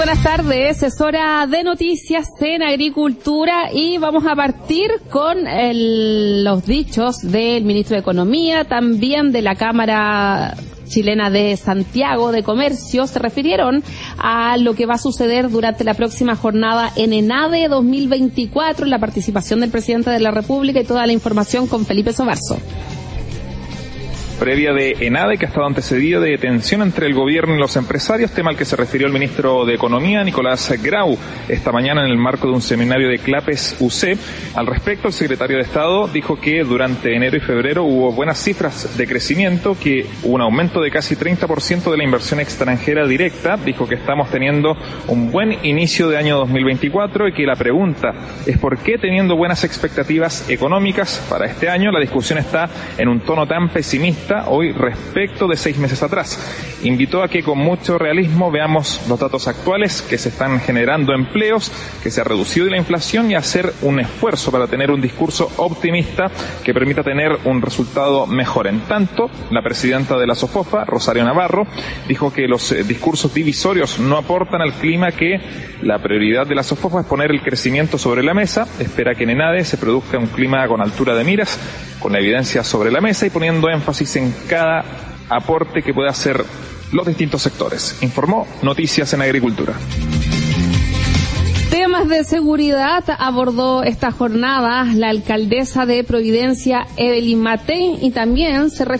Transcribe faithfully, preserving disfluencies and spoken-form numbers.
Buenas tardes, es hora de noticias en agricultura y vamos a partir con el, los dichos del ministro de Economía, también de la Cámara Chilena de Santiago de Comercio. Se refirieron a lo que va a suceder durante la próxima jornada en ENADE dos mil veinticuatro, la participación del presidente de la República y toda la información con Felipe Sobarzo. Previa de ENADE, que ha estado antecedido de tensión entre el gobierno y los empresarios, tema al que se refirió el ministro de Economía, Nicolás Grau, esta mañana en el marco de un seminario de CLAPES U C. Al respecto, el secretario de Estado dijo que durante enero y febrero hubo buenas cifras de crecimiento, que hubo un aumento de casi treinta por ciento de la inversión extranjera directa. Dijo que estamos teniendo un buen inicio de año dos mil veinticuatro y que la pregunta es por qué, teniendo buenas expectativas económicas para este año, la discusión está en un tono tan pesimista hoy respecto de seis meses atrás. Invitó a que con mucho realismo veamos los datos actuales, que se están generando empleos, que se ha reducido la inflación, y hacer un esfuerzo para tener un discurso optimista que permita tener un resultado mejor. En tanto, la presidenta de la SOFOFA, Rosario Navarro, dijo que los eh, discursos divisorios no aportan al clima, que la prioridad de la SOFOFA es poner el crecimiento sobre la mesa. Espera que en ENADE se produzca un clima con altura de miras, con la evidencia sobre la mesa y poniendo énfasis en cada aporte que pueda hacer los distintos sectores. Informó Noticias en Agricultura. Temas de seguridad abordó esta jornada la alcaldesa de Providencia, Evelyn Matei, y también se